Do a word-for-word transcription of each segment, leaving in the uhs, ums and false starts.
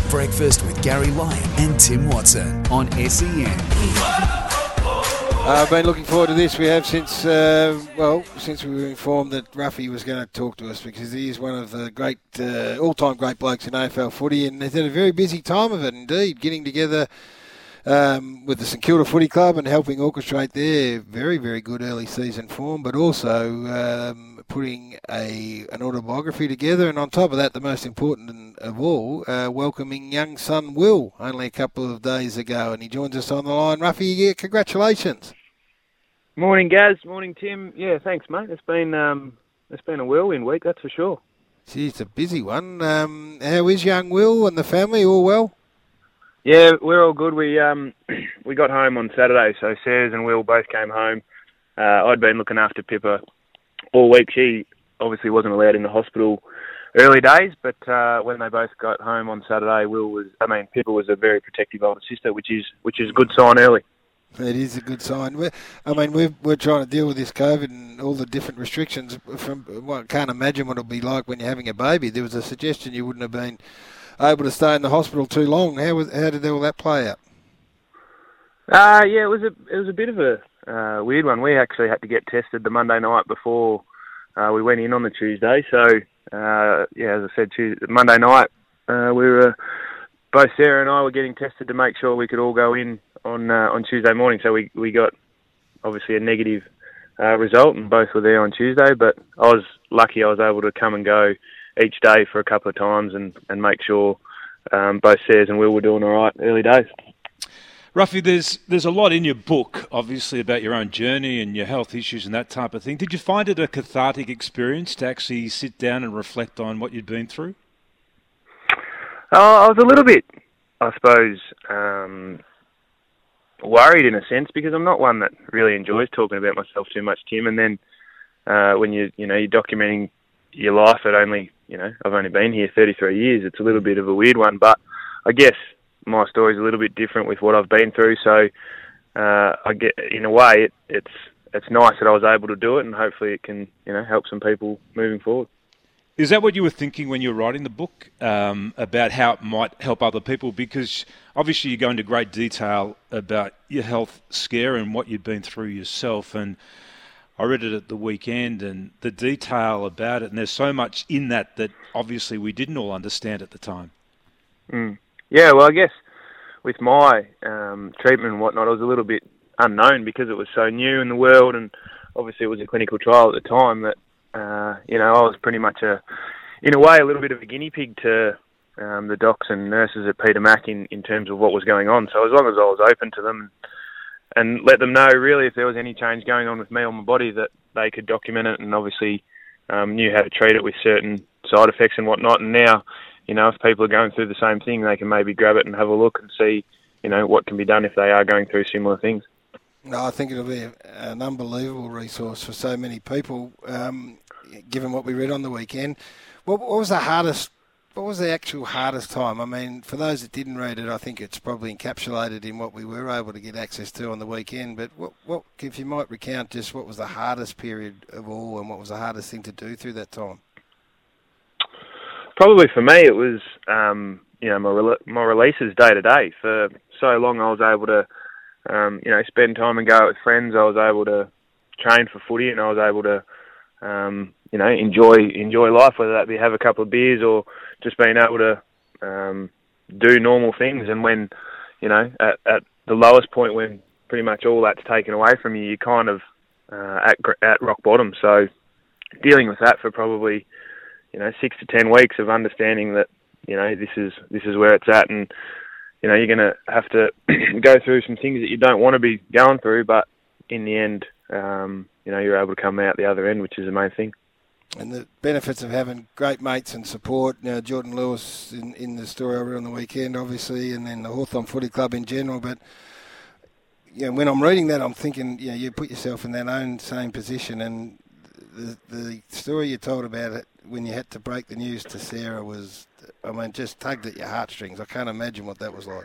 Breakfast with Gary Lyon and Tim Watson on S E N. Uh, I've been looking forward to this. We have since, uh, well, since we were informed that Ruffy was going to talk to us, because he is one of the great, uh, all-time great blokes in A F L footy, and he's had a very busy time of it indeed, getting together um, with the St Kilda Footy Club and helping orchestrate their very, very good early season form, but also um, putting a an autobiography together, and on top of that, the most important of all, uh, welcoming young son Will only a couple of days ago, and he joins us on the line. Ruffy, yeah, congratulations. Morning, Gaz. Morning, Tim. Yeah, thanks, mate. It's been um, it's been a whirlwind week, that's for sure. Gee, it's a busy one. Um, how is young Will and the family? All well? Yeah, we're all good. We um, we got home on Saturday, so Sarah and Will both came home. Uh, I'd been looking after Pippa all week. She obviously wasn't allowed in the hospital early days, but uh, when they both got home on Saturday, Will was, I mean, Pippa was a very protective older sister, which is which is a good sign early. It is a good sign. We're, I mean, we're, we're trying to deal with this COVID and all the different restrictions. From well, I can't imagine what it'll be like when you're having a baby. There was a suggestion you wouldn't have been able to stay in the hospital too long. How was how did all that play out? Uh, yeah, it was a it was a bit of a uh, weird one. We actually had to get tested the Monday night before uh, we went in on the Tuesday. So uh, yeah, as I said, Tuesday, Monday night uh, we were both Sarah and I were getting tested to make sure we could all go in on uh, on Tuesday morning. So we, we got obviously a negative uh, result, and both were there on Tuesday. But I was lucky I was able to come and go each day for a couple of times and, and make sure um, both Sarah and Will were doing all right early days. Ruffy, there's there's a lot in your book, obviously, about your own journey and your health issues and that type of thing. Did you find it a cathartic experience to actually sit down and reflect on what you'd been through? Uh, I was a little bit, I suppose, um, worried in a sense, because I'm not one that really enjoys talking about myself too much, Tim. And then uh, when you you know you're documenting your life at only you know I've only been here thirty-three years, it's a little bit of a weird one. But I guess my story's a little bit different with what I've been through. So uh, I get in a way it, it's it's nice that I was able to do it, and hopefully it can you know help some people moving forward. Is that what you were thinking when you were writing the book, um, about how it might help other people? Because obviously you go into great detail about your health scare and what you'd been through yourself. And I read it at the weekend, and the detail about it, and there's so much in that that obviously we didn't all understand at the time. Mm. Yeah, well, I guess with my um, treatment and whatnot, it was a little bit unknown because it was so new in the world, and obviously it was a clinical trial at the time that Uh, you know, I was pretty much a, in a way, a little bit of a guinea pig to um, the docs and nurses at Peter Mac in, in terms of what was going on. So as long as I was open to them and let them know, really, if there was any change going on with me or my body, that they could document it, and obviously um, knew how to treat it with certain side effects and whatnot. And now, you know, if people are going through the same thing, they can maybe grab it and have a look and see, you know, what can be done if they are going through similar things. No, I think it'll be a, an unbelievable resource for so many people, um, given what we read on the weekend. What, what was the hardest, what was the actual hardest time? I mean, for those that didn't read it, I think it's probably encapsulated in what we were able to get access to on the weekend. But what, what if you might recount just what was the hardest period of all, and what was the hardest thing to do through that time? Probably for me, it was, um, you know, my, re- my releases day to day. For so long, I was able to, Um, you know, spend time and go out with friends. I was able to train for footy, and I was able to, um, you know, enjoy enjoy life, whether that be have a couple of beers or just being able to um, do normal things. And when, you know, at, at the lowest point, when pretty much all that's taken away from you, you're kind of uh, at at rock bottom. So dealing with that for probably, you know, six to ten weeks of understanding that, you know, this is this is where it's at, and you know, you're going to have to go through some things that you don't want to be going through, but in the end, um, you know, you're able to come out the other end, which is the main thing. And the benefits of having great mates and support. You know, Jordan Lewis in, in the story I read on the weekend, obviously, and then the Hawthorn Footy Club in general. But you know, when I'm reading that, I'm thinking, you know, you put yourself in that own same position. And the the story you told about it when you had to break the news to Sarah was, I mean, just tugged at your heartstrings. I can't imagine what that was like.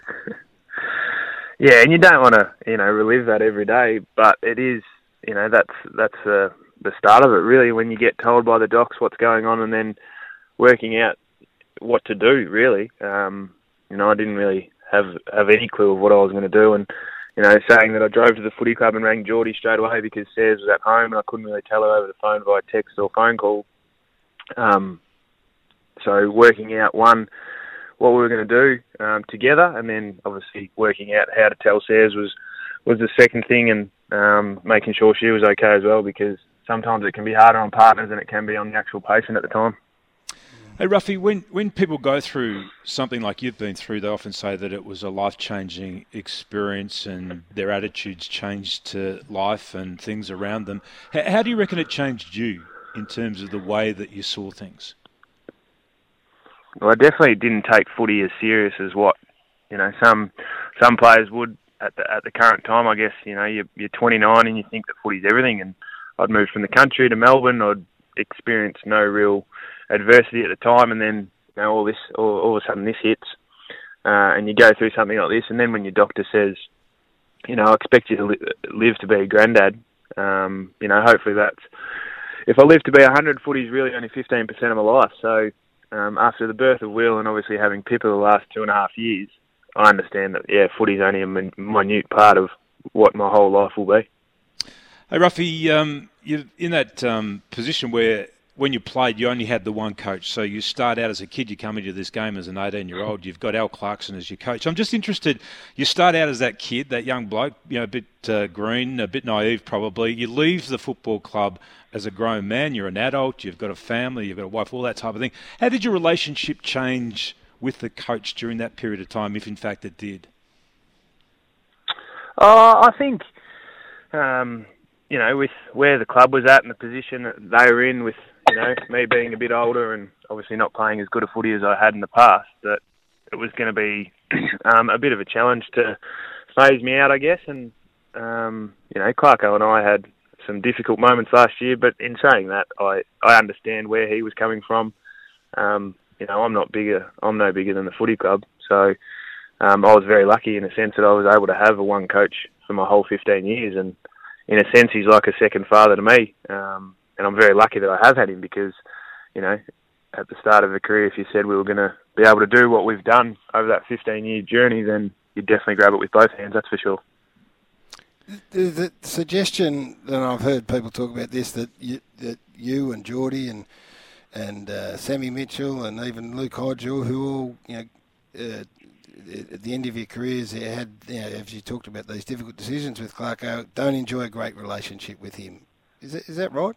Yeah, and you don't want to, you know, relive that every day, but it is, you know, that's that's uh, the start of it, really, when you get told by the docs what's going on and then working out what to do, really. Um, you know, I didn't really have have any clue of what I was going to do. And, you know, saying that I drove to the footy club and rang Geordie straight away because Sarah was at home and I couldn't really tell her over the phone via text or phone call. Um, so working out, one, what we were going to do um, together, and then obviously working out how to tell Sarah was, was the second thing, and um, making sure she was okay as well, because sometimes it can be harder on partners than it can be on the actual patient at the time. Hey, Ruffy, when, when people go through something like you've been through, they often say that it was a life-changing experience and their attitudes changed to life and things around them. How, how do you reckon it changed you in terms of the way that you saw things? Well, I definitely didn't take footy as serious as what, you know, some some players would at the at the current time. I guess, you know, you're, you're twenty-nine and you think that footy's everything. And I'd moved from the country to Melbourne. I'd experienced no real adversity at the time, and then, you know, all this, all, all of a sudden this hits, uh, and you go through something like this, and then when your doctor says, you know, I expect you to li- live to be a granddad, um, you know, hopefully that's, if I live to be one hundred, footy's really only fifteen percent of my life. So um, after the birth of Will and obviously having Pippa the last two and a half years, I understand that, yeah, footy's only a min- minute part of what my whole life will be. Hey, Ruffy, um, you're in that um, position where when you played, you only had the one coach. So you start out as a kid, you come into this game as an eighteen-year-old, you've got Al Clarkson as your coach. I'm just interested, you start out as that kid, that young bloke, you know, a bit uh, green, a bit naive probably. You leave the football club as a grown man, you're an adult, you've got a family, you've got a wife, all that type of thing. How did your relationship change with the coach during that period of time, if in fact it did? Uh, I think, um, you know, with where the club was at and the position that they were in, with, you know, me being a bit older and obviously not playing as good a footy as I had in the past, that it was going to be um, a bit of a challenge to phase me out, I guess. And, um, you know, Clarko and I had some difficult moments last year, but in saying that, I, I understand where he was coming from. Um, you know, I'm not bigger, I'm no bigger than the footy club. So um, I was very lucky in the sense that I was able to have a one coach for my whole fifteen years. And in a sense, he's like a second father to me. Um, and I'm very lucky that I have had him because, you know, at the start of a career, if you said we were going to be able to do what we've done over that fifteen-year journey, then you'd definitely grab it with both hands, that's for sure. The, the suggestion that I've heard people talk about this, that you, that you and Geordie and and uh, Sammy Mitchell and even Luke Hodge, who all, you know, uh, at the end of your careers, you had, you know, as you talked about these difficult decisions with Clarko, don't enjoy a great relationship with him. Is that, is that right?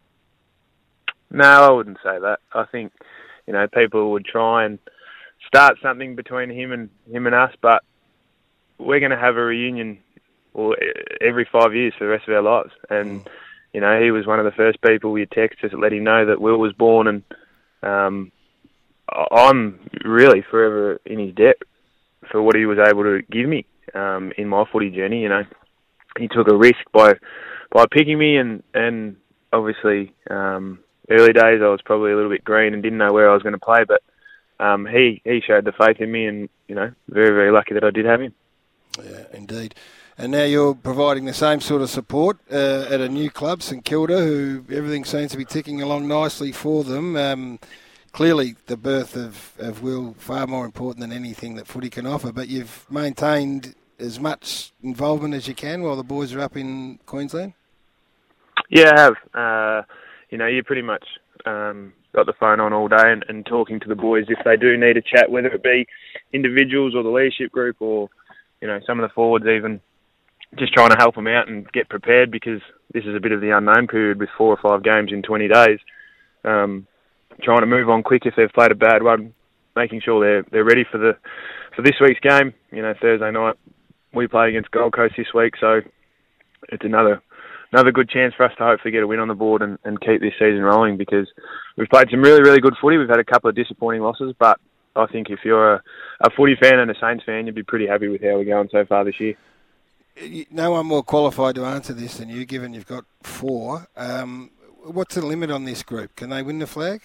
No, I wouldn't say that. I think, you know, people would try and start something between him and him and us, but we're going to have a reunion well, every five years for the rest of our lives. And, you know, he was one of the first people we text to let him know that Will was born, and um, I'm really forever in his debt for what he was able to give me um, in my footy journey. You know, he took a risk by by picking me, and, and obviously um, early days I was probably a little bit green and didn't know where I was going to play, but um, he, he showed the faith in me, and, you know, very, very lucky that I did have him. Yeah, indeed. And now you're providing the same sort of support uh, at a new club, St Kilda, who everything seems to be ticking along nicely for them. Um, clearly, the birth of, of Will, far more important than anything that footy can offer, but you've maintained as much involvement as you can while the boys are up in Queensland? Yeah, I have. Uh, you know, you pretty much um, got the phone on all day and, and talking to the boys if they do need a chat, whether it be individuals or the leadership group or, you know, some of the forwards even. Just trying to help them out and get prepared, because this is a bit of the unknown period with four or five games in twenty days. Um, trying to move on quick if they've played a bad one, making sure they're they're ready for the for this week's game. You know, Thursday night we play against Gold Coast this week, so it's another another good chance for us to hopefully get a win on the board and, and keep this season rolling, because we've played some really really good footy. We've had a couple of disappointing losses, but I think if you're a, a footy fan and a Saints fan, you'd be pretty happy with how we're going so far this year. No one more qualified to answer this than you, given you've got four. Um, what's the limit on this group? Can they win the flag?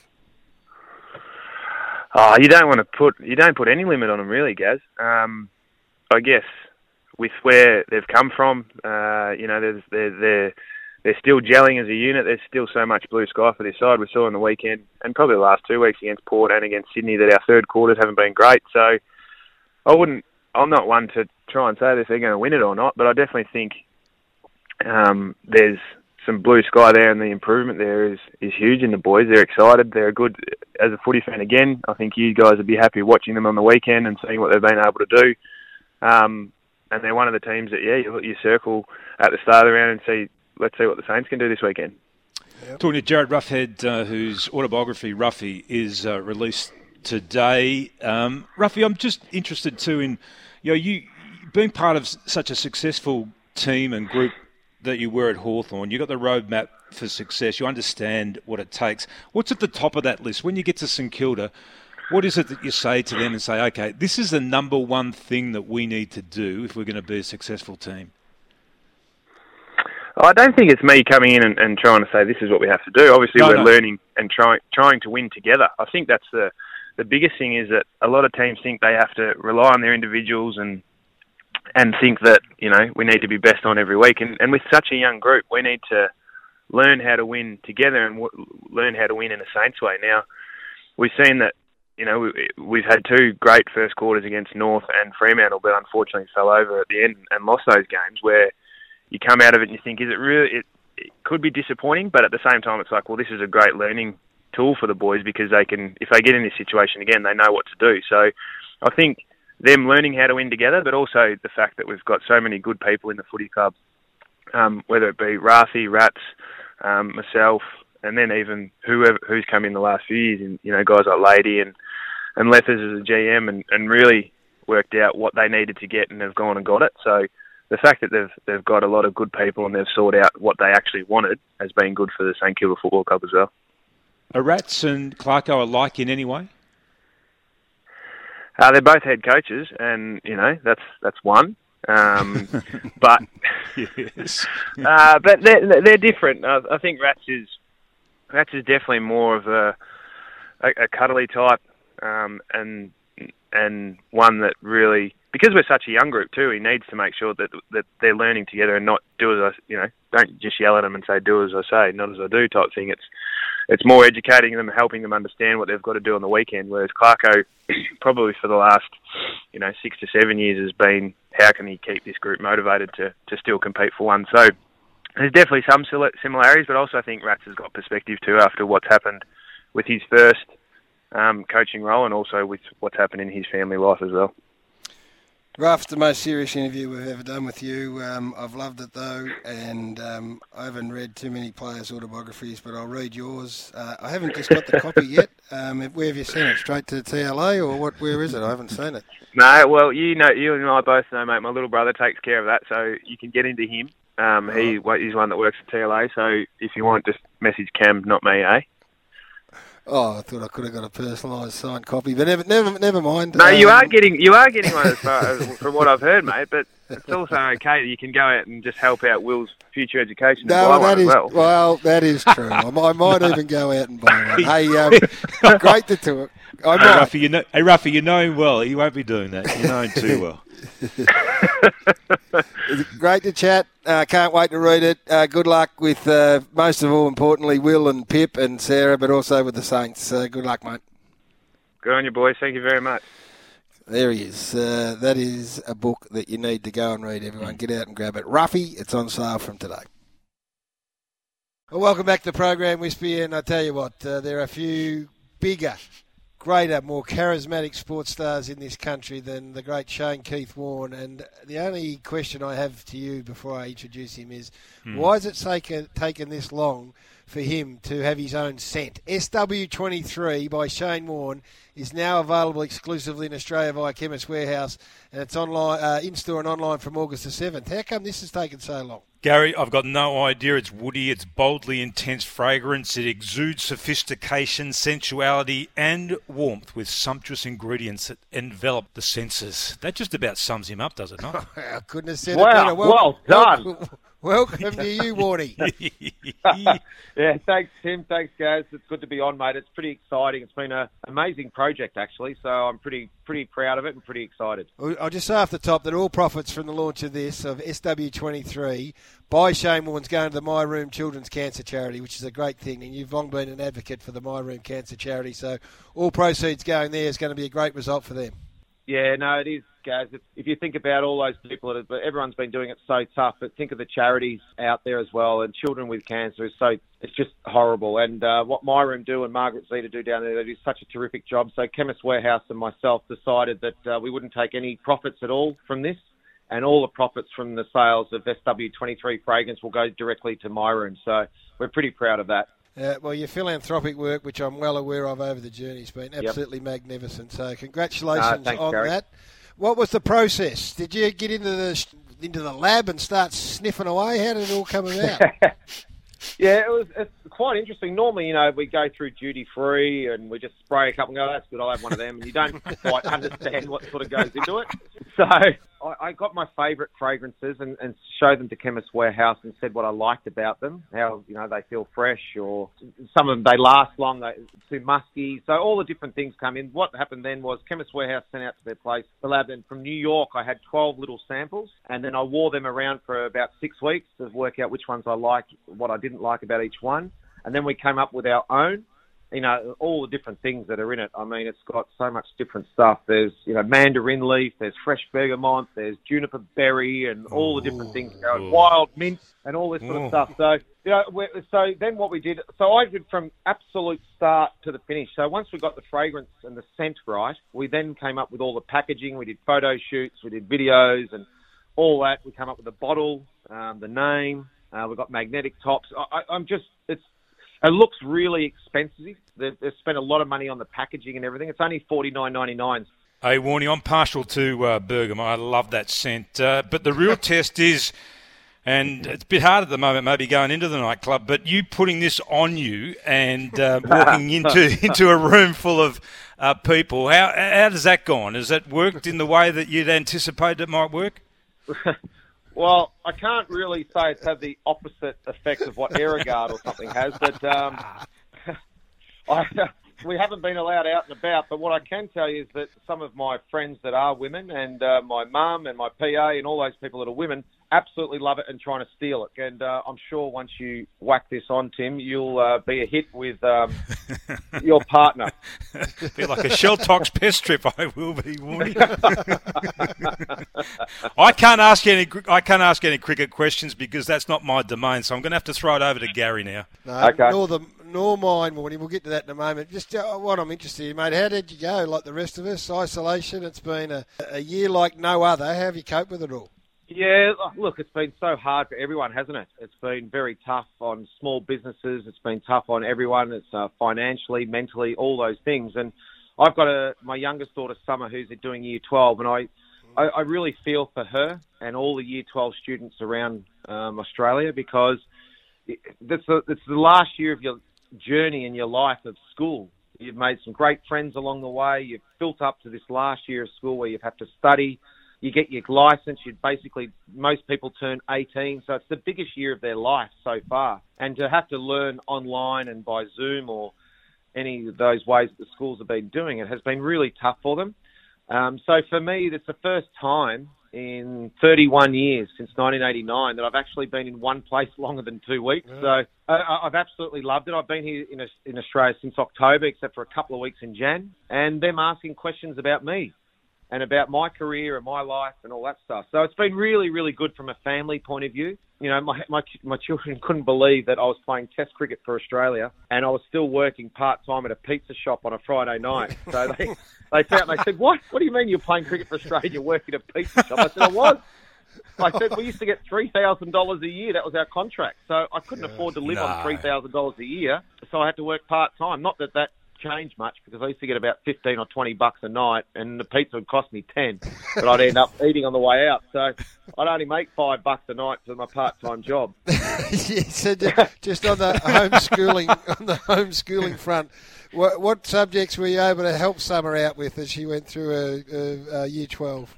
Oh, you don't want to put you don't put any limit on them, really, Gaz. Um, I guess with where they've come from, uh, you know, there's, they're they're they're still gelling as a unit. There's still so much blue sky for this side. We saw on the weekend, and probably the last two weeks against Port and against Sydney, that our third quarters haven't been great. So. I wouldn't. I'm not one to try and say if they're going to win it or not, but I definitely think um, there's some blue sky there, and the improvement there is, is huge in the boys. They're excited. They're good. As a footy fan, again, I think you guys would be happy watching them on the weekend and seeing what they've been able to do. Um, and they're one of the teams that, yeah, you, you circle at the start of the round and see, let's see what the Saints can do this weekend. Yep. Talking to Jared Roughead, uh, whose autobiography, Ruffy, is uh, released today. Um, Ruffy, I'm just interested too in, you know, you being part of such a successful team and group that you were at Hawthorn. You've got the roadmap for success. You understand what it takes. What's at the top of that list? When you get to St Kilda, what is it that you say to them and say, okay, this is the number one thing that we need to do if we're going to be a successful team? I don't think it's me coming in and, and trying to say this is what we have to do. Obviously, no, we're no. learning and trying trying to win together. I think that's the the biggest thing, is that a lot of teams think they have to rely on their individuals and and think that, you know, we need to be best on every week. And, and with such a young group, we need to learn how to win together and w- learn how to win in a Saints way. Now, we've seen that, you know, we, we've had two great first quarters against North and Fremantle, but unfortunately fell over at the end and lost those games, where you come out of it and you think, is it really, it, it could be disappointing, but at the same time it's like, well, this is a great learning tool for the boys, because they can, if they get in this situation again, they know what to do. So I think them learning how to win together, but also the fact that we've got so many good people in the footy club, um, whether it be Rafi, Rats, um, myself, and then even whoever who's come in the last few years, and, you know, guys like Lady and, and Lethers as a G M, and, and really worked out what they needed to get and have gone and got it. So the fact that they've they've got a lot of good people and they've sorted out what they actually wanted has been good for the St Kilda Football Club as well. Are Rats and Clarko alike in any way? Uh, they're both head coaches, and, you know, that's that's one. Um, but yes. uh, but they're they're different. I, I think Rats is Rats is definitely more of a a, a cuddly type, um, and and one that really, because we're such a young group too, he needs to make sure that that they're learning together and not do as I, you know, don't just yell at them and say do as I say, not as I do type thing. It's it's more educating them, helping them understand what they've got to do on the weekend. Whereas Clarko, probably for the last, you know, six to seven years, has been, how can he keep this group motivated to, to still compete for one? So there's definitely some similarities, but also I think Rats has got perspective too after what's happened with his first um, coaching role, and also with what's happened in his family life as well. Ruff, the most serious interview we've ever done with you. Um, I've loved it though, and um, I haven't read too many players' autobiographies, but I'll read yours. Uh, I haven't just got the copy yet. Um, where have you seen it? Straight to the T L A, or what? Where is it? I haven't seen it. No, well, you know, you and I both know, mate. My little brother takes care of that, so you can get into him. Um, he oh. He's one that works at T L A, so if you want, just message Cam, not me, eh? Oh, I thought I could have got a personalised signed copy, but never, never, never mind. No, um, you are getting, you are getting one as far as, from what I've heard, mate. But it's also okay that you can go out and just help out Will's future education. No, and buy that one is as well. well, that is true. I, I might even go out and buy one. Hey, um, great to do it. I hey, Ruffy, you know, hey, Ruffy, you know him well. He won't be doing that. You know him too well. Great to chat. Uh, can't wait to read it. Uh, good luck with, uh, most of all, importantly, Will and Pip and Sarah, but also with the Saints. Uh, good luck, mate. Good on you, boys. Thank you very much. There he is. Uh, that is a book that you need to go and read, everyone. Get out and grab it. Ruffy, it's on sale from today. Well, welcome back to the program, Wispy, and I tell you what, uh, there are a few bigger, greater, more charismatic sports stars in this country than the great Shane Keith Warne. And the only question I have to you before I introduce him is, hmm. why has it taken, taken this long for him to have his own scent? S W twenty-three by Shane Warne is now available exclusively in Australia via Chemist Warehouse, and it's online, uh, in-store and online from August the seventh. How come this has taken so long? Gary, I've got no idea. It's woody, it's boldly intense fragrance, it exudes sophistication, sensuality and warmth with sumptuous ingredients that envelop the senses. That just about sums him up, does it not? I couldn't have said wow, it better. Well, well done. Welcome, welcome to you, Warnie. Yeah, thanks, Tim. Thanks, guys. It's good to be on, mate. It's pretty exciting. It's been an amazing project, actually, so I'm pretty pretty proud of it and pretty excited. I'll just say off the top that all profits from the launch of this, of S W twenty-three, by Shane Warne's going to the My Room Children's Cancer Charity, which is a great thing, and you've long been an advocate for the My Room Cancer Charity, so all proceeds going there is going to be a great result for them. Yeah, no, it is, Gaz. It's, if you think about all those people, that have, everyone's been doing it so tough, but think of the charities out there as well, and children with cancer is so, it's just horrible. And uh, what My Room do and Margaret Zeta do down there, they do such a terrific job. So Chemist Warehouse and myself decided that uh, we wouldn't take any profits at all from this, and all the profits from the sales of S W twenty-three fragrance will go directly to My Room. So we're pretty proud of that. Uh, well, your philanthropic work, which I'm well aware of over the journey, has been absolutely yep. magnificent. So congratulations uh, thanks, on Gary. that. What was the process? Did you get into the into the lab and start sniffing away? How did it all come about? Yeah, it was it's quite interesting. Normally, you know, we go through duty free and we just spray a couple and go, that's good, I'll have one of them. And you don't quite understand what sort of goes into it. So I, I got my favourite fragrances and, and showed them to Chemist Warehouse and said what I liked about them, how, you know, they feel fresh, or some of them, they last long, they're too musky. So all the different things come in. What happened then was Chemist Warehouse sent out to their place, the lab, and from New York I had twelve little samples, and then I wore them around for about six weeks to work out which ones I liked, what I didn't like about each one. And then we came up with our own, you know, all the different things that are in it. I mean, it's got so much different stuff. There's, you know, mandarin leaf, there's fresh bergamot, there's juniper berry, and all the different things going, wild mint, and all this sort of stuff. So, you know, we're, so then what we did, so I did from absolute start to the finish. So once we got the fragrance and the scent right, we then came up with all the packaging. We did photo shoots, we did videos, and all that. We came up with the bottle, um, the name. Uh, we've got magnetic tops. I, I'm just, it's, it looks really expensive. They've, they've spent a lot of money on the packaging and everything. It's only forty-nine ninety-nine. Hey, Warnie, I'm partial to uh, bergamot. I love that scent. Uh, but the real test is, and it's a bit hard at the moment, maybe going into the nightclub, but you putting this on you and uh, walking into into a room full of uh, people. How how does that go on? Has that worked in the way that you'd anticipated it might work? Well, I can't really say it's had the opposite effect of what Aerogard or something has, but um, I, we haven't been allowed out and about. But what I can tell you is that some of my friends that are women, and uh, my mum and my P A and all those people that are women, absolutely love it and trying to steal it. And uh, I'm sure once you whack this on, Tim, you'll uh, be a hit with um, your partner. Be like a Shell-Tox pest trip, I will be, Warnie. I can't ask any. I can't ask any cricket questions because that's not my domain. So I'm going to have to throw it over to Gary now. No, okay. Nor the nor mine, Warnie. We'll get to that in a moment. Just uh, what I'm interested in, mate. How did you go? Like the rest of us, isolation. It's been a, a year like no other. How have you coped with it all? Yeah, look, it's been so hard for everyone, hasn't it? It's been very tough on small businesses. It's been tough on everyone. It's uh, financially, mentally, all those things. And I've got a my youngest daughter, Summer, who's doing year twelve, and I, I, I really feel for her and all the year twelve students around um, Australia, because it's the, it's the last year of your journey in your life of school. You've made some great friends along the way. You've built up to this last year of school where you've had to study. You get your license. You basically, most people turn eighteen, so it's the biggest year of their life so far. And to have to learn online and by Zoom or any of those ways that the schools have been doing it has been really tough for them. Um, so for me, it's the first time in thirty-one years since nineteen eighty-nine that I've actually been in one place longer than two weeks. Yeah. So I, I've absolutely loved it. I've been here in, in Australia since October, except for a couple of weeks in Jan, and them asking questions about me and about my career and my life and all that stuff. So it's been really, really good from a family point of view. You know, my, my my children couldn't believe that I was playing Test cricket for Australia and I was still working part-time at a pizza shop on a Friday night. So they they found, they said, what? What do you mean you're playing cricket for Australia, you're working at a pizza shop? I said, I was. I said, we used to get three thousand dollars a year. That was our contract. So I couldn't yeah, afford to live no. on three thousand dollars a year. So I had to work part-time. Not that that changed much, because I used to get about fifteen or twenty bucks a night, and the pizza would cost me ten, but I'd end up eating on the way out. So I'd only make five bucks a night for my part-time job. Yeah, so just on the homeschooling, on the homeschooling front, what, what subjects were you able to help Summer out with as she went through a, a, a year twelve?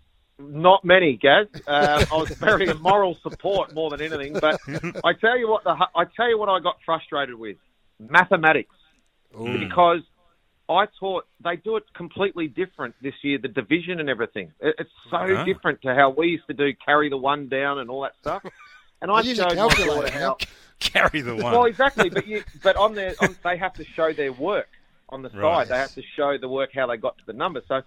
Not many, Gaz. Uh, I was very moral support more than anything. But I tell you what, the, I tell you what, I got frustrated with: mathematics. Ooh. Because I taught, they do it completely different this year, the division and everything. It, it's so uh-huh. different to how we used to do carry the one down and all that stuff. And I showed my daughter how carry the one. Well, exactly, but you, but on their, on, they have to show their work on the side. Right. They have to show the work how they got to the number. So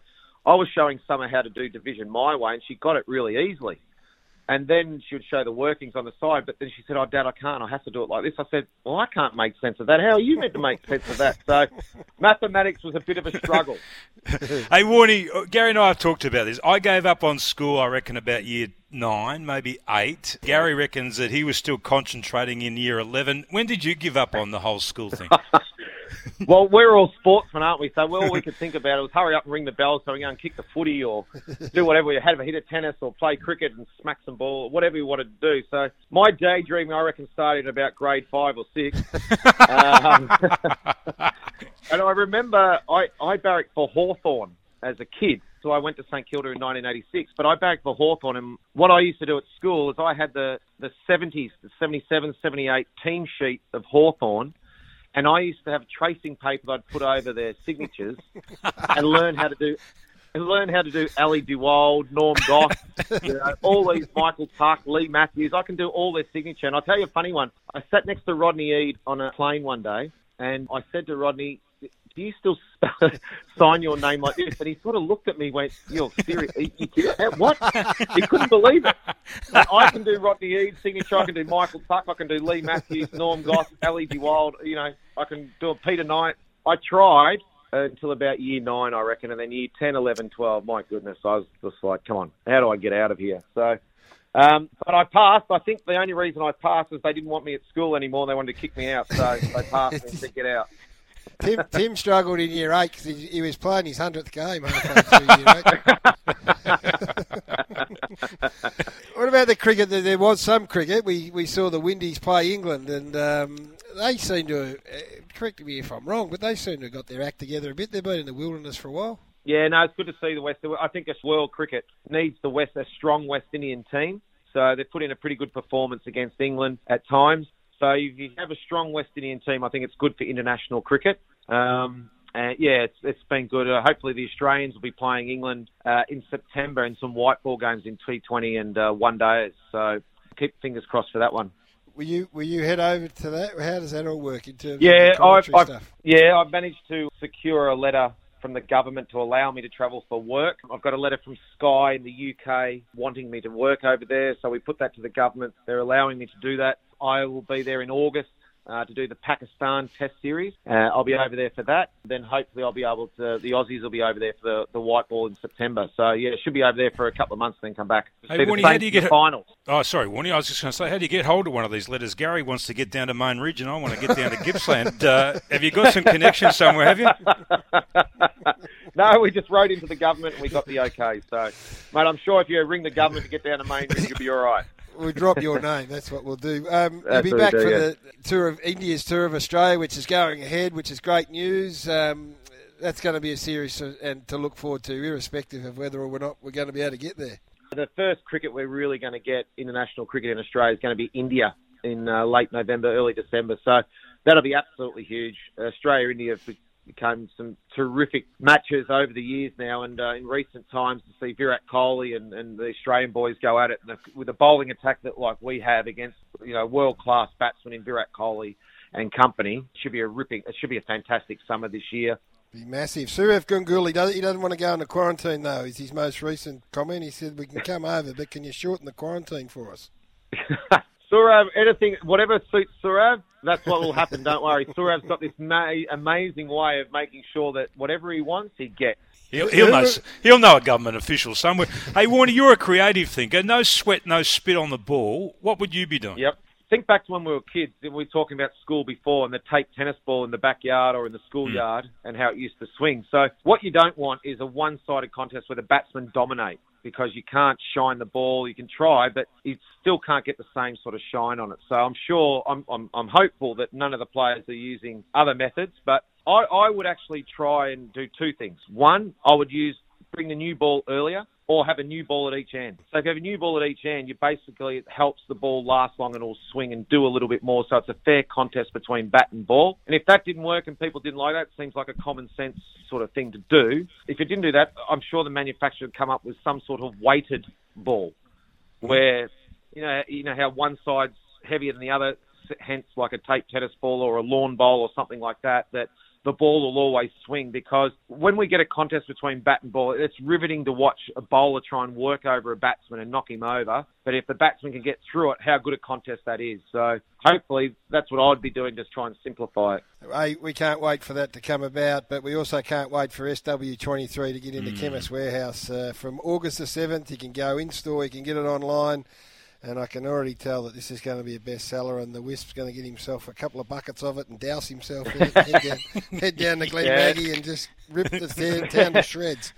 I was showing Summer how to do division my way, and she got it really easily. And then she would show the workings on the side, but then she said, oh, Dad, I can't. I have to do it like this. I said, well, I can't make sense of that. How are you meant to make sense of that? So mathematics was a bit of a struggle. Hey, Warnie, Gary and I have talked about this. I gave up on school, I reckon, about year nine, maybe eight. Gary reckons that he was still concentrating in year eleven. When did you give up on the whole school thing? Well, we're all sportsmen, aren't we? So all we could think about was hurry up and ring the bell so we can go and kick the footy or do whatever. We had to hit a tennis or play cricket and smack some ball or whatever we wanted to do. So my daydreaming, I reckon, started about grade five or six. um, and I remember I, I barracked for Hawthorn as a kid. So I went to St Kilda in nineteen eighty-six. But I barracked for Hawthorn, and what I used to do at school is I had the, the seventies, the seventy-seven, seventy-eight team sheet of Hawthorn. And I used to have tracing paper that I'd put over their signatures and learn how to do and learn how to do Ali Duwald, Norm Goss, you know, all these Michael Tuck, Lee Matthews. I can do all their signature. And I'll tell you a funny one. I sat next to Rodney Eade on a plane one day, and I said to Rodney, do you still sign your name like this? And he sort of looked at me and went, you're serious? You, you, what? He couldn't believe it. And I can do Rodney Eade's signature. I can do Michael Tuck. I can do Lee Matthews, Norm Goss, Ali Duwald. You know, I can do a Peter Knight. I tried until about year nine, I reckon. And then year ten, eleven, twelve, my goodness, I was just like, come on, how do I get out of here? So, um, but I passed. I think the only reason I passed was they didn't want me at school anymore. They wanted to kick me out. So they passed me and said, get out. Tim, Tim struggled in year eight because he, he was playing his hundredth game halfway through year eight. What about the cricket? There was some cricket. We we saw the Windies play England, and um, they seem to, uh, correct me if I'm wrong, but they seem to have got their act together a bit. They've been in the wilderness for a while. Yeah, no, it's good to see the West. I think this world cricket needs the West, a strong West Indian team. So they've put in a pretty good performance against England at times. So if you have a strong West Indian team, I think it's good for international cricket. Um, and yeah, it's, it's been good. Uh, hopefully the Australians will be playing England uh, in September in some white ball games in T twenty and uh, one days. So keep fingers crossed for that one. Will you will you head over to that? How does that all work in terms yeah, of the commentary I've, stuff? I've, yeah, I've managed to secure a letter from the government to allow me to travel for work. I've got a letter from Sky in the U K wanting me to work over there, so we put that to the government. They're allowing me to do that. I will be there in August uh, to do the Pakistan Test Series. Uh, I'll be over there for that. Then hopefully I'll be able to, the Aussies will be over there for the, the white ball in September. So yeah, should be over there for a couple of months, then come back. Hey, Warnie, how do you get finals? Oh, sorry, Warnie, I was just going to say, how do you get hold of one of these letters? Gary wants to get down to Main Ridge and I want to get down to Gippsland. Uh, have you got some connections somewhere, have you? No, we just wrote into the government and we got the okay. So, mate, I'm sure if you ring the government to get down to Main Ridge, you'll be all right. We'll drop your name. That's what we'll do. Um, That's you'll be back do, for yeah. the tour of India's tour of Australia, which is going ahead, which is great news. Um, that's going to be a series to, and to look forward to, irrespective of whether or not we're going to be able to get there. The first cricket we're really going to get, international cricket in Australia, is going to be India in uh, late November, early December. So that'll be absolutely huge. Australia, India have become some terrific matches over the years now, and uh, in recent times to see Virat Kohli and, and the Australian boys go at it and the, with a bowling attack that like we have against, you know, world-class batsmen in Virat Kohli and company, should be a ripping. It should be a fantastic summer this year. Be massive. Surav Ganguly, does, he doesn't want to go into quarantine though, is his most recent comment. He said, we can come over, but can you shorten the quarantine for us? Surav, anything, whatever suits Surav, that's what will happen, don't worry. Surav's got this ma- amazing way of making sure that whatever he wants, he gets. He'll, he'll, know, he'll know a government official somewhere. Hey, Warnie, you're a creative thinker. No sweat, no spit on the ball. What would you be doing? Yep. Think back to when we were kids, and we were talking about school before, and the tape tennis ball in the backyard or in the schoolyard mm. and how it used to swing. So what you don't want is a one-sided contest where the batsmen dominate, because you can't shine the ball. You can try, but you still can't get the same sort of shine on it. So I'm sure, I'm I'm, I'm hopeful that none of the players are using other methods, but I, I would actually try and do two things. One, I would use bring the new ball earlier, or have a new ball at each end. So if you have a new ball at each end, you basically, it helps the ball last long and it'll swing and do a little bit more. So it's a fair contest between bat and ball. And if that didn't work and people didn't like that, it seems like a common sense sort of thing to do. If it didn't do that, I'm sure the manufacturer would come up with some sort of weighted ball where, you know, you know how one side's heavier than the other, hence like a tape tennis ball or a lawn bowl or something like that, that the ball will always swing, because when we get a contest between bat and ball, it's riveting to watch a bowler try and work over a batsman and knock him over. But if the batsman can get through it, how good a contest that is. So hopefully that's what I'd be doing, just try and simplify it. Hey, we can't wait for that to come about, but we also can't wait for S W twenty-three to get into mm. Chemist Warehouse. Uh, from August the seventh, you can go in-store, you can get it online. And I can already tell that this is going to be a bestseller, and the Wisp's going to get himself a couple of buckets of it and douse himself in it, head down, head down to Glen yeah. Maggie and just rip the down to shreds.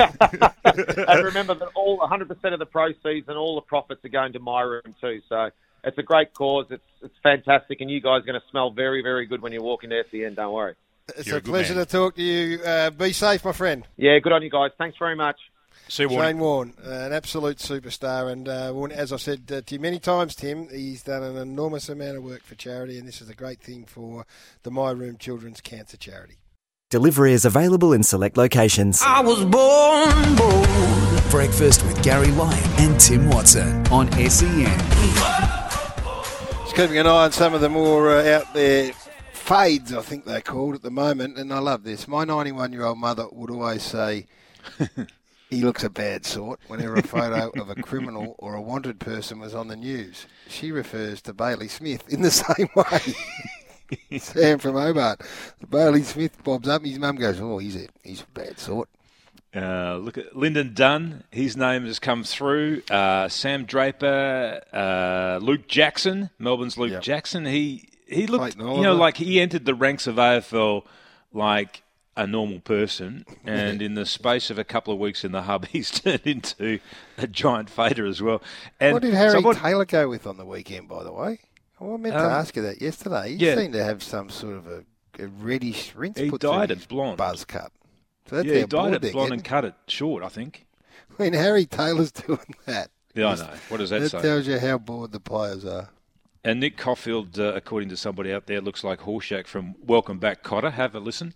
And remember that all one hundred percent of the proceeds and all the profits are going to My Room too. So it's a great cause. It's it's fantastic, and you guys are going to smell very, very good when you walk into S E N. Don't worry. It's You're a, a pleasure man. to talk to you. Uh, be safe, my friend. Yeah, good on you guys. Thanks very much. See you, Shane Warne, uh, an absolute superstar, and uh, as I've said uh, to you many times, Tim, he's done an enormous amount of work for charity, and this is a great thing for the My Room Children's Cancer Charity. Delivery is available in select locations. I was born bold. Breakfast with Gary Wyatt and Tim Watson on S E N. Just keeping an eye on some of the more uh, out there fades, I think they're called at the moment, and I love this. My ninety-one-year-old mother would always say... He looks a bad sort whenever a photo of a criminal or a wanted person was on the news. She refers to Bailey Smith in the same way. Sam from Hobart. Bailey Smith bobs up. His mum goes, oh, he's a, he's a bad sort. Uh, look at Lyndon Dunn. His name has come through. Uh, Sam Draper. Uh, Luke Jackson. Melbourne's Luke yep. Jackson. He, he looked, you know, like he entered the ranks of A F L like... a normal person, and in the space of a couple of weeks in the hub, he's turned into a giant fader as well. And what did Harry someone, Taylor go with on the weekend, by the way? Oh, I meant um, to ask you that yesterday. He yeah. seemed to have some sort of a, a reddish rinse he put dyed through it his blonde. buzz cut. So that's yeah, he dyed it blonde and cut it short, I think. When Harry Taylor's doing that. Yeah, I know. What does that, that say? That tells you how bored the players are. And Nick Caulfield, uh, according to somebody out there, looks like Horshack from Welcome Back, Cotter. Have a listen.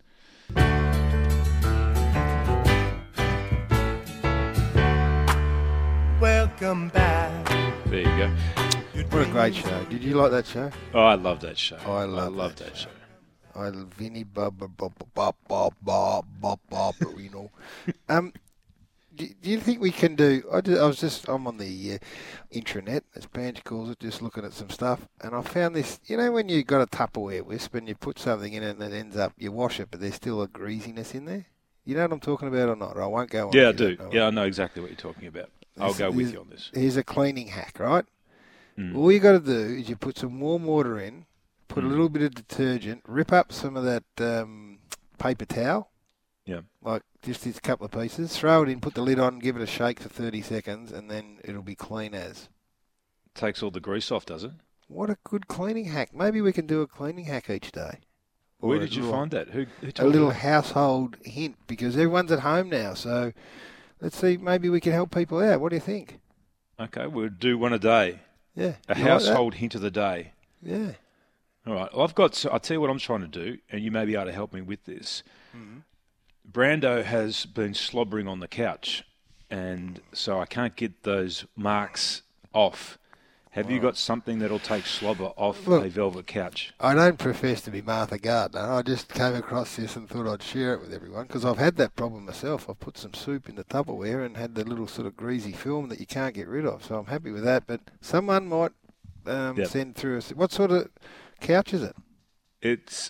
Welcome back. There you go. What a great show. Did you like that show? Oh, I love that show. Oh, I love, I love that, that show. show. I love Vinny Bob Bob Bob Bob Bob Bob Bob Bob you know. Um do, do you think we can do I, did, I was just I'm on the uh, intranet, as Banj calls it, just looking at some stuff, and I found this, you know, when you got a Tupperware wisp and you put something in it and it ends up, you wash it but there's still a greasiness in there? You know what I'm talking about or not? I won't go on. Yeah, I do. Yeah, I know exactly what you're talking about. I'll go with you on this. Here's a cleaning hack, right? Mm. All you got to do is you put some warm water in, put mm. a little bit of detergent, rip up some of that um, paper towel, yeah, like just these couple of pieces, throw it in, put the lid on, give it a shake for thirty seconds, and then it'll be clean as. Takes all the grease off, does it? What a good cleaning hack. Maybe we can do a cleaning hack each day. Or Where did you little, find that? Who, who a little you? household hint, because everyone's at home now, so let's see, maybe we can help people out. What do you think? Okay, we'll do one a day. Yeah. A you household like hint of the day. Yeah. All right. Well, I've got, so I'll tell you what I'm trying to do, and you may be able to help me with this. Mm-hmm. Brando has been slobbering on the couch, and so I can't get those marks off. Have you got something that'll take slobber off Look, a velvet couch? I don't profess to be Martha Gardner. I just came across this and thought I'd share it with everyone, because I've had that problem myself. I've put some soup in the Tupperware and had the little sort of greasy film that you can't get rid of, so I'm happy with that. But someone might um, yep. send through us. What sort of couch is it? It's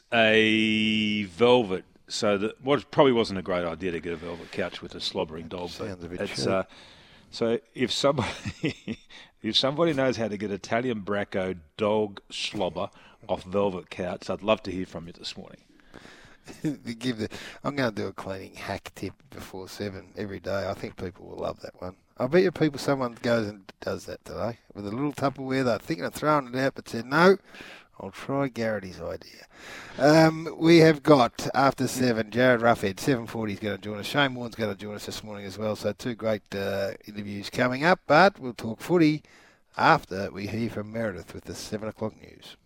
a velvet. So that what probably wasn't a great idea to get a velvet couch with a slobbering dog. Sounds a bit it's, uh, so if somebody if somebody knows how to get Italian Bracco dog slobber off velvet couch, I'd love to hear from you this morning. Give the, I'm going to do a cleaning hack tip before seven every day. I think people will love that one. I bet you people, someone goes and does that today with a little Tupperware. They're thinking of throwing it out, but said no. I'll try Garrity's idea. Um, we have got, after seven, Jared Ruffhead, seven forty is going to join us. Shane Warne's going to join us this morning as well. So two great uh, interviews coming up. But we'll talk footy after we hear from Meredith with the seven o'clock news.